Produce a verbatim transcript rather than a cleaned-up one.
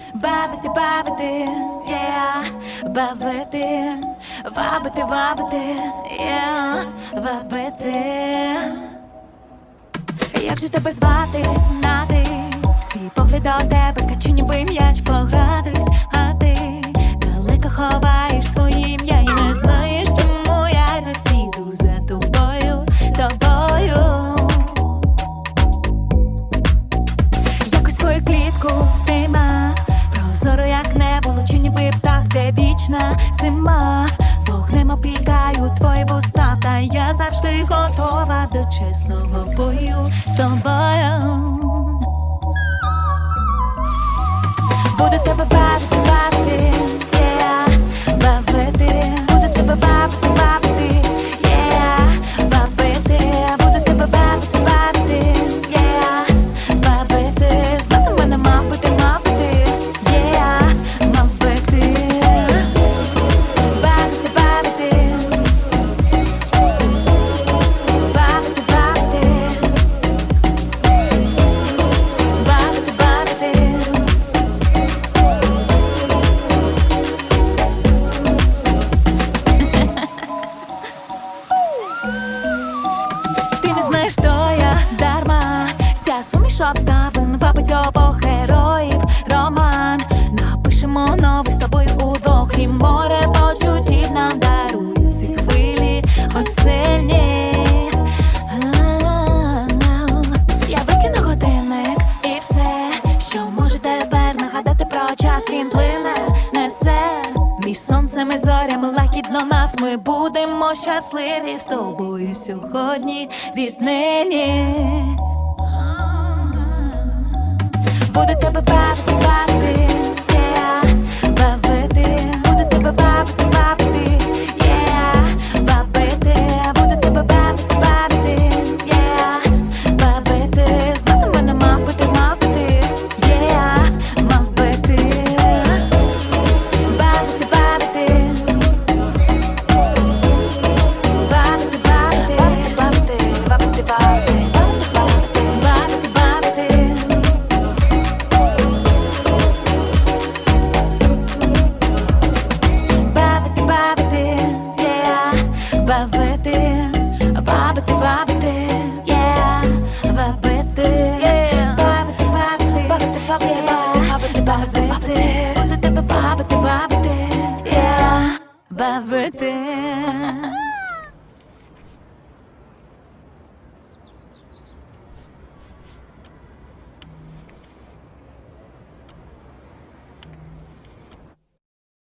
Бавити, бавити, yeah, бавити, вабити, вабити, yeah, вабити. Як же тебе звати, нати? Свій погляд до тебе, качу ніби м'яч погратись, а ти далеко ховаєш своє ім'я і не знаєш, чому я досі йду за тобою, тобою. Якось свою клітку стима, прозоро як небо, лучі ніби птах, де вічна зима. Вогнем опікаю твої вуста, та я завжди готова до чесного бою з тобою. Буду тебе бавити, бавити, yeah, бавити. Буду тебе бавити, бавити, yeah, бавити. Буду тебе бавити, бавити, yeah, бавити. Знати мене мав бити, мав бити, yeah, мав бити. Бавити, бавити, бавити, бавити, бавити, бавити. Ти не знаєш, що я дарма. Ця суміш обставин вабить обох героїв роман. Напишемо новий з тобою удвох, і море почуттів нам дарують ці хвилі осінні. Я викину годинник і все, що може тепер нагадати про час, він плине, несе. Між сонцем і зорями лагідно нас, ми будемо щасливі з тобою сьогодні, віднині. Буду тебе бавити, бавити, yeah, бавити. Буду тебе бавити, бавити, yeah, бавити. Буду тебе бавити, бавити, yeah, бавити. Знати мене мав бити, мав бити, yeah, мав бити. Бавити, бавити, бавити, бавити, бавити, бавити, бавити. Бавити, вабити, вабити, yeah, вабити, бавити, бавити, бавити, бавити, бавити, бавити, буду тебе бавити, вабити, yeah, бавити.